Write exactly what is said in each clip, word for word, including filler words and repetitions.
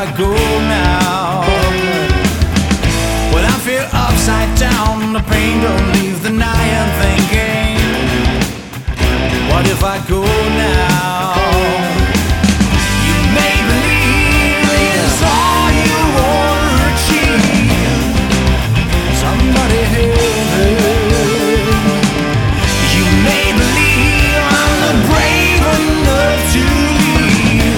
I go now? When I feel upside down, the pain don't leave the night. I'm thinking, what if I go now? You may believe it's all you want to achieve. Somebody help me. You may believe I'm not brave enough to leave.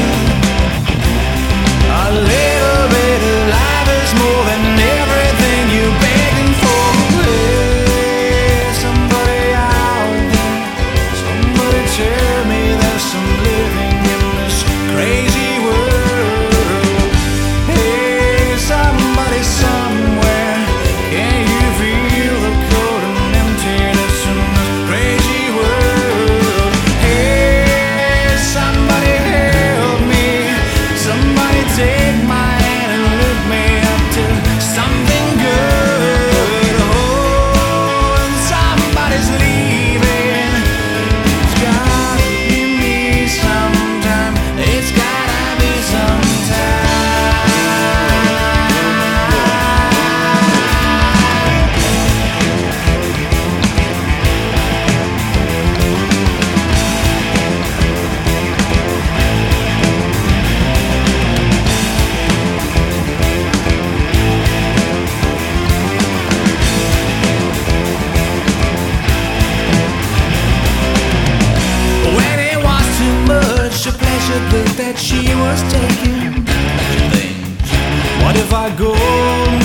A little bit of life is more than everything you're begging for. Hey, somebody out there, somebody tell me there's some living in this crazy world. Hey, somebody somewhere, can you feel the cold and emptiness in this crazy world? Hey, somebody help me, somebody take my hand and lift me up to something good. Oh, and somebody's leaving. It's gotta be me sometime. It's gotta be sometime. When it was too much, the pleasure that, that she was taking. What if I go